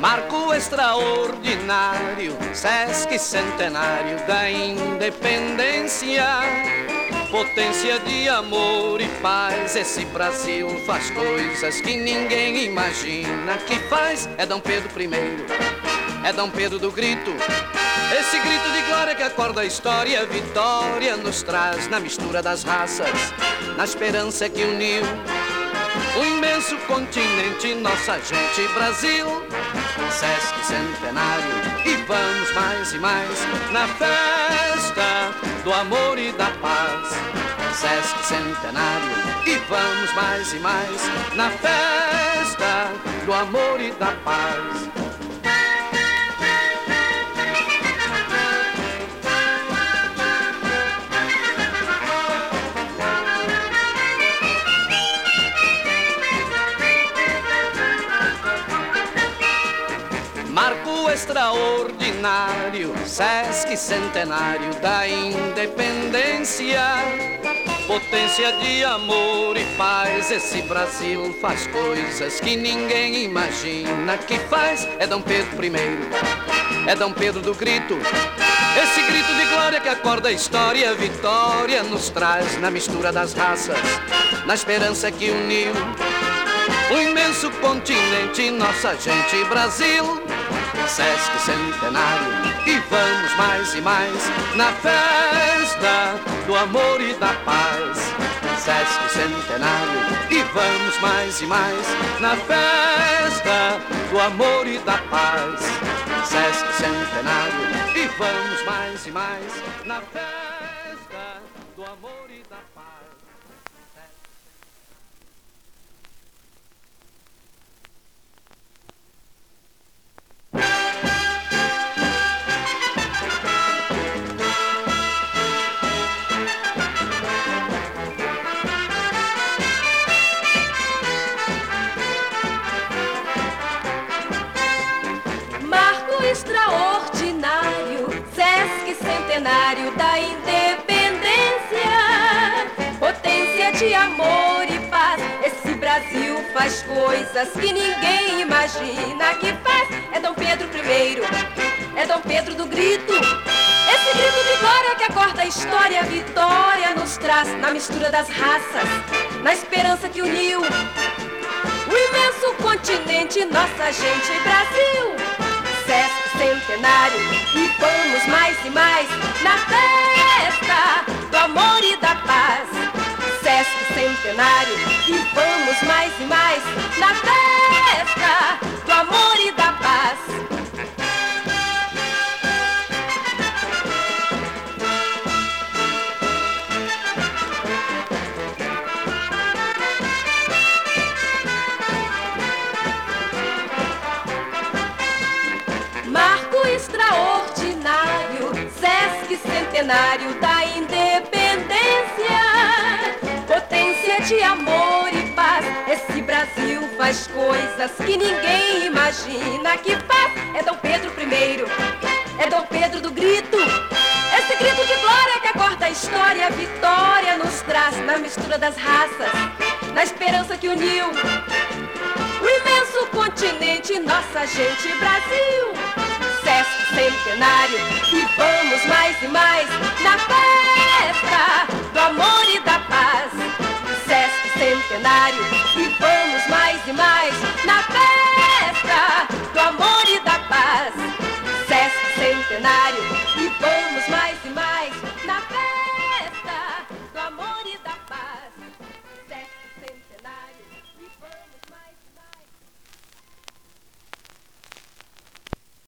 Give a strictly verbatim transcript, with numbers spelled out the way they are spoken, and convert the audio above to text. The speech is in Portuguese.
Marco extraordinário, Sesc Centenário da Independência. Potência de amor e paz, esse Brasil faz coisas que ninguém imagina que faz. É Dom Pedro primeiro, é Dom Pedro do grito, esse grito de glória que acorda a história. Vitória nos traz na mistura das raças, na esperança que uniu o imenso continente, nossa gente Brasil. Sesc Centenário, e vamos mais e mais na festa do amor e da paz. Sesc Centenário, e vamos mais e mais na festa do amor e da paz. Marco extraordinário, Sesc Centenário da Independência. Potência de amor e paz, esse Brasil faz coisas que ninguém imagina que faz. É Dom Pedro primeiro, é Dom Pedro do grito, esse grito de glória que acorda a história. Vitória nos traz na mistura das raças, na esperança que uniu o imenso continente, nossa gente Brasil. Sesc Centenário, e vamos mais e mais na festa do amor e da paz. Sesc Centenário, e vamos mais e mais na festa do amor e da paz. Sesc Centenário, e vamos mais e mais na festa do amor e da paz. Extraordinário, Sesc Centenário da Independência. Potência de amor e paz, esse Brasil faz coisas que ninguém imagina que faz. É Dom Pedro primeiro, é Dom Pedro do grito, esse grito de glória que acorda a história. Vitória nos traz na mistura das raças, na esperança que uniu o imenso continente, nossa gente Brasil. Sesc Centenário, e vamos mais e mais na festa do amor e da paz. Sesc Centenário, e vamos mais e mais na festa do amor e da paz. Extraordinário, Sesc Centenário da Independência. Potência de amor e paz, esse Brasil faz coisas que ninguém imagina que faz. É Dom Pedro primeiro, é Dom Pedro do grito, esse grito de glória que acorda a história. Vitória nos traz na mistura das raças, na esperança que uniu o imenso continente, nossa gente Brasil. Sesc Centenário, e vamos mais e mais